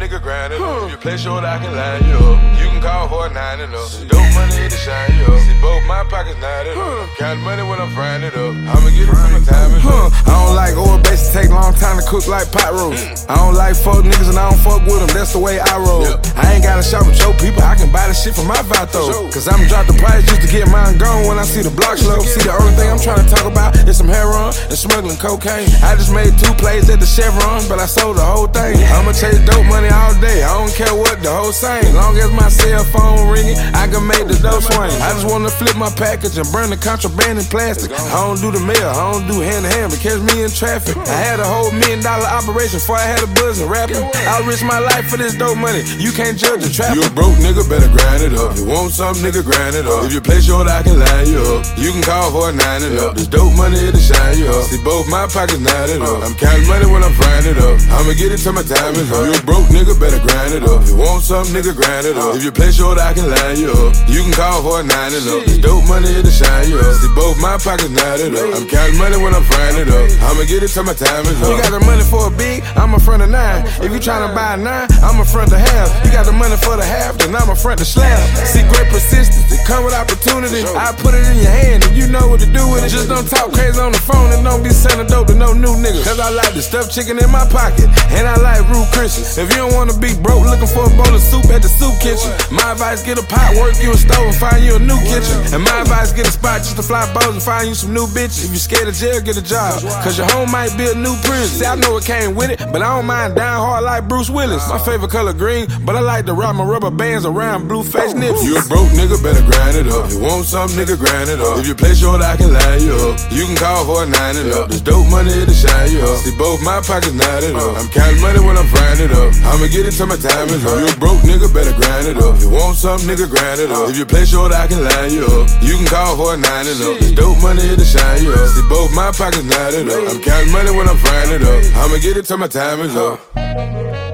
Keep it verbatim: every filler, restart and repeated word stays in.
nigga, grind it up. If you play short, I can line you up. You can call for a nine and up. Dope money to shine you up. See both my pockets knotted up. Count money when I'm frying it up. I'ma get it from the time it up. I don't like oil bases, take long time to cook like pot roast. I don't like fuck niggas and I don't fuck with them, that's the way I roll. I ain't gotta shop with your people, I can buy the shit from my Vato. Cause I'ma drop the price just to get mine gone when I see the block slow. See, the only thing I'm trying to talk about is some heroin and smuggling cocaine. I just made two plays at the Chevron, but I sold the whole thing. I'ma chase dope money all day, I don't care what the whole same. Long as my cell phone ringing, I can make the dough swing. I just wanna flip my package and burn the contraband in plastic. I don't do the mail, I don't do hand to hand, but catch me in traffic. I had a whole million dollar operation before I had a buzz and rapping. I risk my life for this dope money, you can't judge the traffic. You a broke nigga, better grind it up. You want something, nigga, grind it up. If you play short, I can line you up. You can call for a nine and up. This dope money to shine you up. See both my pockets knotted up. I'm counting money when I'm frying it up. I'ma get it till my time is up. You a broke nigga, better grind it up. You want something, nigga, grind it up. If you play short, I can line you up. You can call for a nine and up. This dope money to shine you up. See both my pockets knotted up. I'm counting money when I'm frying it up. I'ma get it till my time is up. You got the money for a big, I'm a front of nine. If you tryna buy a nine, I'm a front of half. You got the money for the half, then I'm a front of slab. See, great persistence, it come with opportunity. I put it in your hand and you know what to do with it. Just don't talk crazy on the phone and don't be selling dope to no new niggas. Cause I like the stuffed chicken in my pocket, and I like Rude Christians. If you don't wanna be broke looking for a bowl of soup at the soup kitchen, my advice, get a pot, work you a stove and find you a new kitchen. And my advice, get a spot just to fly bows and find you some new bitches. If you scared of jail, get a job, cause your home might be a new prison. See, I know it came with it, but I don't mind dying hard like Bruce Willis. My favorite color green, but I like to rock my rubber bands around blue face nips. You a broke nigga, better grind it up. You want something, nigga, grind it up. If you play short, I can line you up. You can call for a nine and up. This dope money to shine you up. See both my pockets knotted up. I'm counting money when I'm frying it up. I'ma get it till my time is up. You a broke nigga, better grind it up. You want something, nigga, grind it up. If you play short, I can line you up. You can call for a nine and up. This dope money to shine you up. See both my pockets knotted up. I'm counting money when I'm frying it up. I'ma get it till my time is up.